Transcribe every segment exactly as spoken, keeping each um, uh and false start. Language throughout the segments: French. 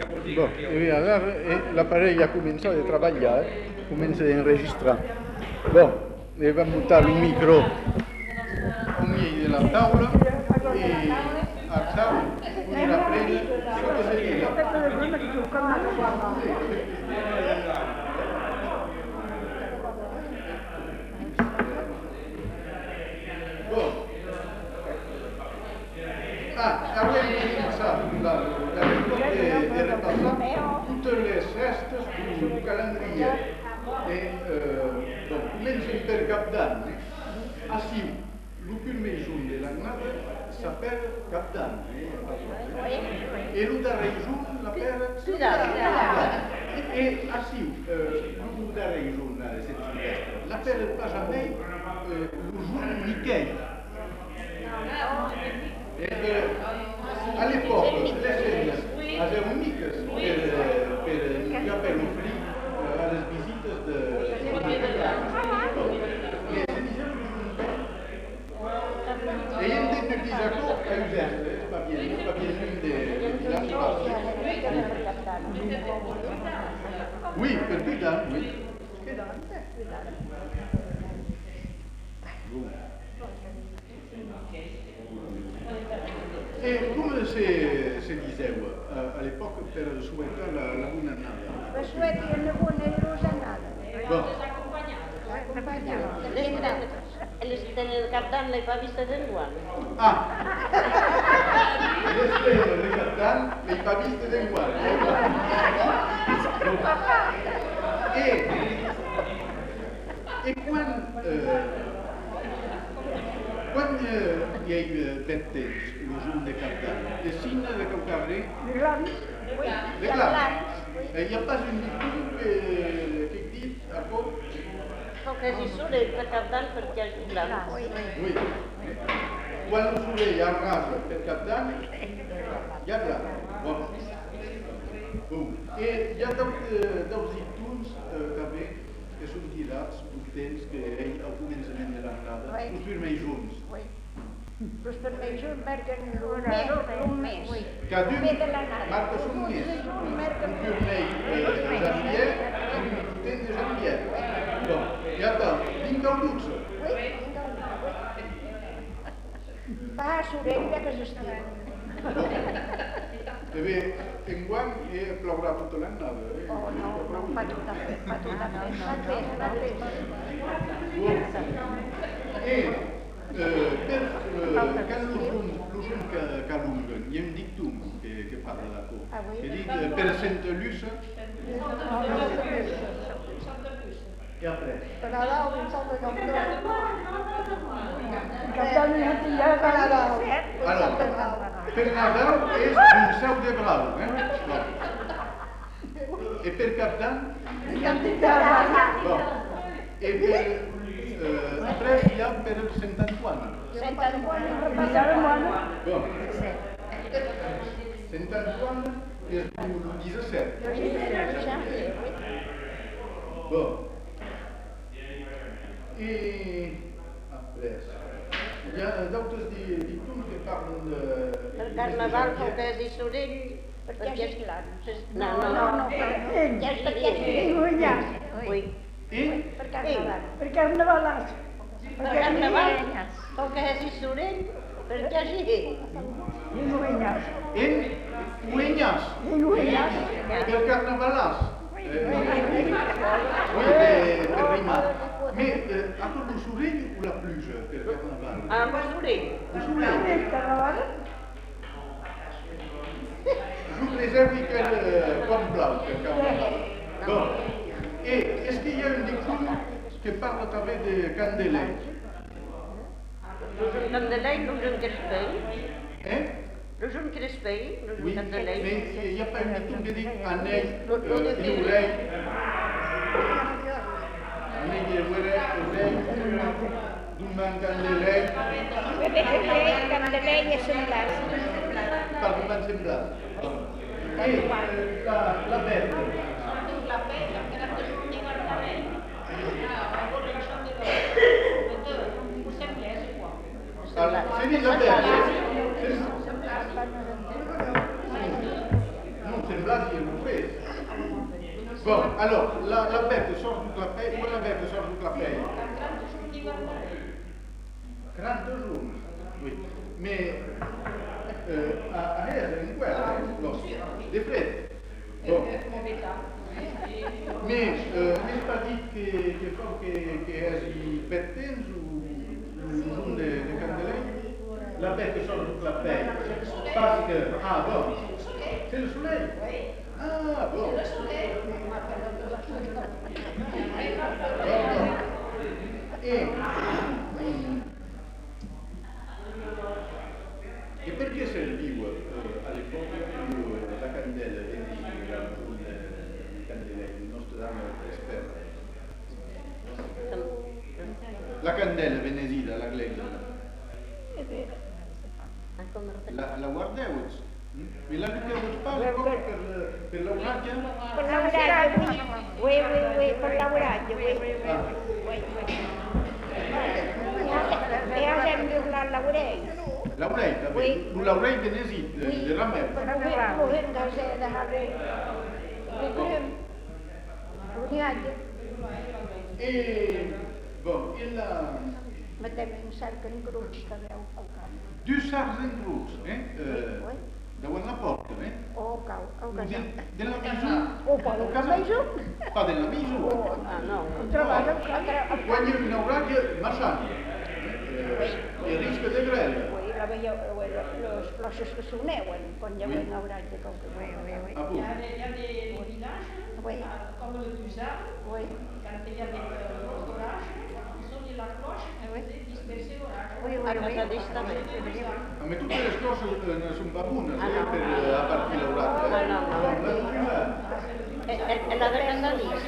Bon, et alors, l'appareil a commencé a treballar, eh? Comença a enregistrar. Bon, e vam muntar un micro al mig de la taula i a taula una prena sota seria. Bon. Ah, avem començat la, la de, de repassar totes les restes d'un calendrier. E, eh, bon, comencem per Cap d'Any. Així, el primer juny de l'annada s'appelle Cap d'Any. E el darrer juny l'appelle... E així, el darrer juny de cette silvestre l'appelle pas jamais le juny Miquel. A l'époque, les celles eren úniques per enviar per oferir a les visites de... Et en des petits accords à usage, pas bien, pas bien l'une des villages. Oui, per Cap d'Any, oui. Et com se, se diseu a l'époque per souhaitar la, la bona annada? Per souhaitar la bona i los annada. Bon. L'estena de Cap d'Any l'he pas vista d'enguany. Ah! L'estena de Cap d'Any l'he pas vista d'enguany. E, e quan... Eh, quan eh, hi ha per temps, el juny de Cap d'Any, de signe de Caucarrer? De glans. De glans. Hi ha pas un dictum que, que dit a cop? Com que si soleil per Cap d'Any perquè hi hagi glans. Oui. Quan el soleil arrasa per Cap d'Any, hi ha glans. Bon. Bon. E hi ha dos dictums eh, també que són tirats d'un temps que ell al començament de l'annada, els primers junts. Els primers junts marquen un mes. Cada un marca son mes. Un primer de janvier i un últim de janvier. Bon, i ara, vinc al dotze. Va a Sorella que s'estima. E bé, enguany plourà tota l'annada. Oh, no, no, fa tot a fer, fa tot a fer. Fa pes, fa pes. E, per quan los juny calunguen, hi ha un dictum que parla d'acord, que dit per Santa Luça i après. Per Nadal, un sol de Cap d'Any. Alors, per Nadal és un seu de brau, eh? E per Cap d'Any? Bon. E per... Après, hi ha per Sant Antoine. Sant Antoine, Bon. Sant Antoine és el disset. Bon. I après, hi ha d'altres dictums que parlen de... El carnaval, com que és Sorell, perquè és glans. No, no, no. Perquè és guanyat. Oui. I? Per carnaval. Per carnavalàs. Per carnaval, com que és Sorell, perquè és I guanyat. En Uenyàs. I guanyat. Per carnavalàs. Oui, per rimar. Mais a tot el Sorell o la pluja per carnaval? Ah, per Sorell. El Sorell. Per carnaval? Je préserve quel quan blau per carnaval. Bon. Et est-ce qu'il y a un dictum qui parle à travers de Candelay? Le juny Candelay, le juny Crespell. Hein? Le juny Crespell, le Oui, juny Candelay. mais il n'y a pas un dictum qui dit Anell, Iulei. Anell, Iulei, d'un man Candelay. Candelay és semblant. Par un man semblant. Et la Berta. C'est dit la Berta. Non, c'est blasi e non fez. Bon, alors, la, la bête sort du clapet, où la bête sort du clapet? trente jours, oui. Mais euh, à Reza, in guerra, des frais. Bon. Mais euh, n'est-ce pas dit que, que, que, que est bêtins ou le jour de, de Candelay? La bête sort du clapet parce que, ah bon, c'est le soleil. Ah bon. E, e perché serviva eh, all'epoca la candela e il candelei, il nostro dame esperto? La candela venesida, la gleggia. La, la guardavo, mi la mettevo in spalla come per, per lavorare? Per lavorare, oui, oui, oui, oui, per lavorare, oui. E a sempre la lavorei. Laurei, Oui. un laurei venesit, de Ramel. Morgen da se da habe. E, bon, il a... Mettem in cerken grups que veu al camp. Du sarden grups, eh? Uh, Oui. Deuen la porta, eh? O cau, o De, casal. de la misura. O poi O il casa? casal. Pas de la misura. Ah, no. Trovato un casal. Quan hi ha una aurària, marxant. Eh, el risc de grella. Oui, la veieu, les cloches que s'uneuen quan hi ha Oui. un haurat de com que oui, oui, oui. Ah Il y bon? a des, il y a des, des villages, Oui. euh, comme le Tuzard, Oui. quand il y avait euh, l'orage, ils sonnaient la cloche et Oui. faisaient disperser l'orage. Oui, oui, A oui. casa d'esta me. A me tutte le cose eh, sono babunas, Ah, eh, no. per eh, a partire l'aurata. Ah, no, no. La prima. E, e, e la de Candalís.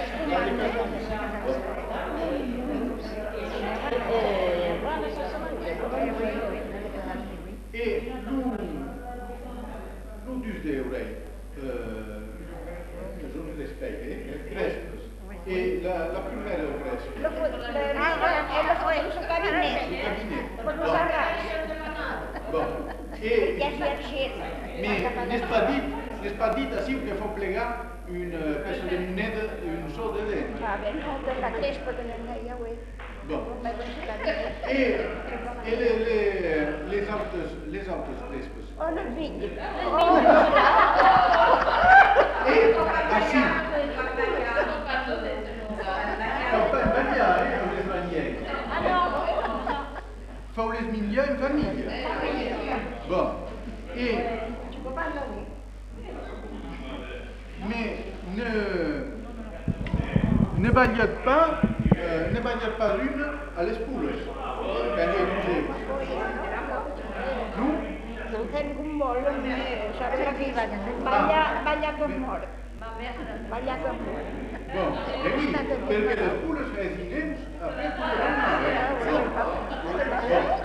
Eh, guarda, se sa mangiare. E l'un, l'un dus de eurei, eh, sono le speghe, crescos. E la, la primera cresco. Lo que le ah, es un cabinet. Cabinet. Con los arras. Bon. E Ja s'hi accent. mais n'est pas dit, n'est pas dit ainsi que faut plegar une peça de moneda, une sorte de dent. Va bé, no, de la crespa que no hi ha, oui. Bon. Vaig cabinet. E, e le, le, les altres, les altres crespes. On el vingui. E ainsi, campagne bagnare o les bagnères. Ah, no. Fau les miglia in famiglia. Bon. E, mais ne, ne bagnate pas, euh, ne bagnate pas une à les poules. Quand il y a du gel. Non? Non ten un molt, saps la vida? Balla, balla com mort. Balla com mort. Bon, et oui, perché le poules résident après pour le lendemain. Sí,